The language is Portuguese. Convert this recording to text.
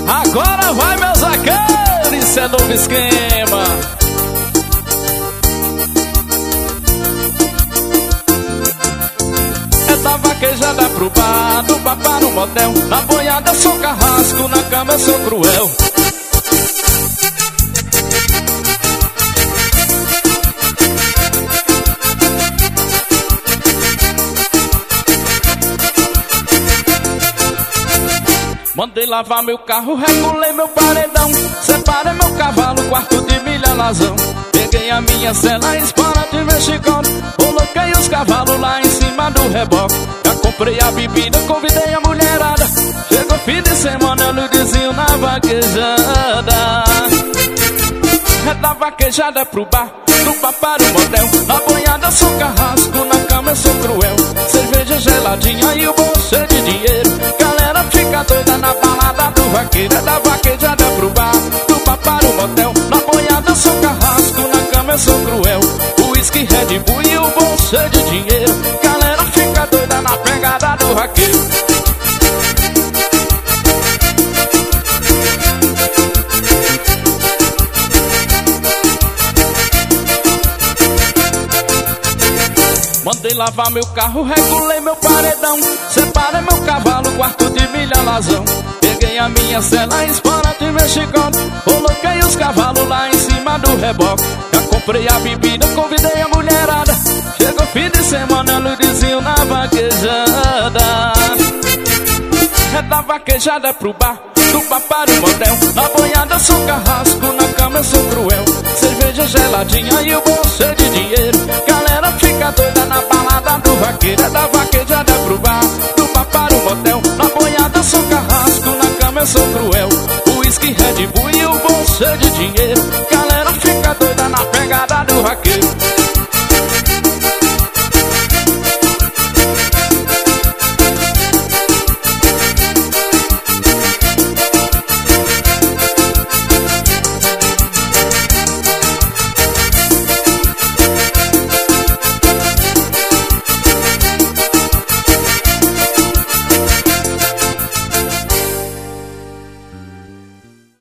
Agora vai, meus vaqueiros, isso é novo esquema. É da vaquejada pro bar, do bar para o motel. Na boiada eu sou carrasco, na cama eu sou cruel. Mandei lavar meu carro, regulei meu paredão, separei meu cavalo, quarto de milha lazão. Peguei a minha cela, espora de mexicano, coloquei os cavalos lá em cima do reboque. Já comprei a bebida, convidei a mulherada. Chegou fim de semana, eu ludizinho na vaquejada. É da vaquejada pro bar, do bar para o motel. Na boiada eu sou carrasco, na cama eu sou cruel. Cerveja geladinha e o bolso cheio de dinheiro. Galera fica doida na balada do vaqueiro. É da vaquejada pro bar, do bar para o motel. Na boiada eu sou carrasco, na cama eu sou cruel. Whisky, Red Bull e o bolso cheio de dinheiro. Galera fica doida na pegada do vaqueiro. Mandei lavar meu carro, regulei meu paredão, separei meu cavalo, quarto de milha lazão. Peguei a minha cela, espora de mexicano, coloquei os cavalos lá em cima do reboque. Já comprei a bebida, convidei a mulherada. Chegou fim de semana, eu ludizinho na vaquejada. É da vaquejada pro bar, do bar para o motel. Na boiada eu sou carrasco, na cama eu sou cruel. Cerveja geladinha e o bolso cheio de dinheiro. Galera fica doida na balada do vaqueiro. É da vaquejada pro bar,